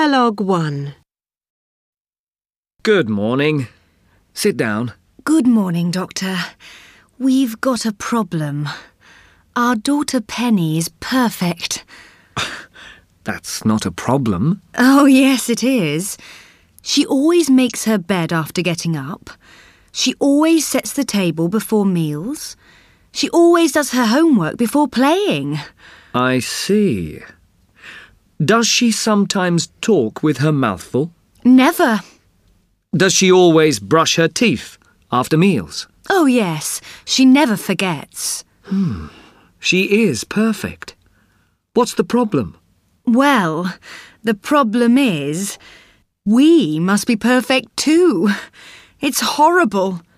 Dialogue 1. Good morning. Sit down. Good morning, Doctor. We've got a problem. Our daughter Penny is perfect. That's not a problem. Oh, yes, it is. She always makes her bed after getting up. She always sets the table before meals. She always does her homework before playing. I see. Does she sometimes talk with her mouth full? Never. Does she always brush her teeth after meals? Oh, yes. She never forgets. She is perfect. What's the problem? Well, the problem is, we must be perfect too. It's horrible.